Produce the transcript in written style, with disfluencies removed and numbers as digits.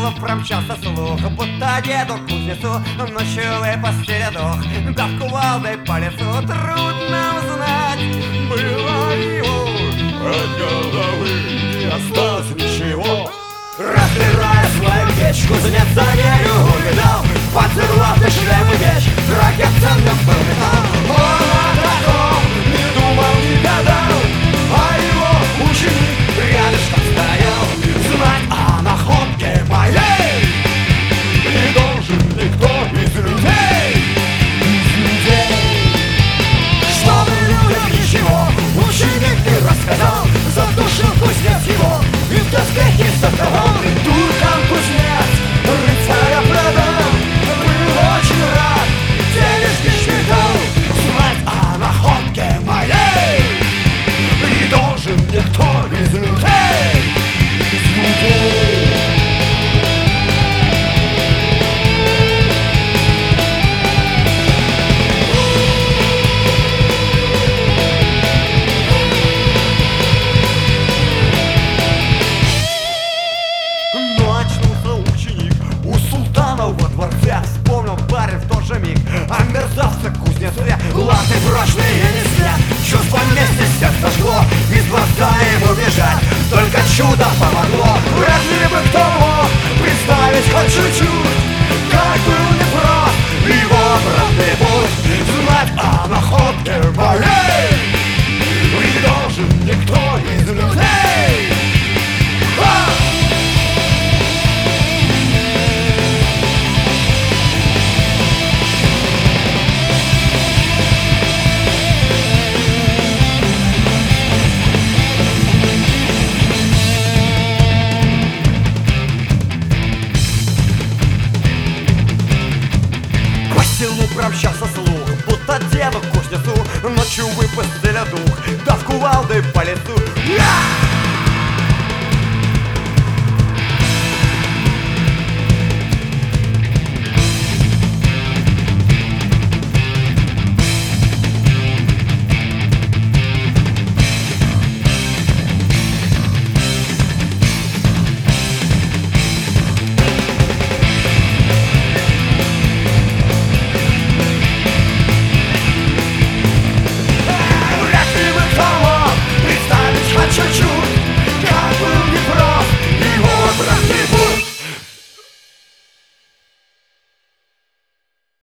селу промчался слух, будто деду кузнецу ночью в постели дух. Да в кувалдой по лицу трудно узнать, было его от головы не осталось ничего. Разбирая свою печь, кузнец за нею увидал поцеловный шлем и меч, драгоценным был металл. Он о таком не думал, не гадал, а его ученик рядышком стоял. Знать о находке моей не должен никто из людей. Чтобы людям ничего ученик не рассказал, задушил кузнец его и в доспехи заковал. Туркам кузнец рыцаря продал, был очень рад, денежки считал. Знать о находке моей не должен никто из людей. Вспомнил парень в тот же миг о мерзавце кузнеце. Латы прочные несли, чувство вместе сердце жгло, из дворца ему бежать только чудо помогло. Разве бы кто мог представить хоть чуть-чуть, как был непрост его обратный путь. Знать о находке моей не должен никто из людей. Промчался слух, будто деду кузнецу ночью выпустили дух, да в кувалды по лицу.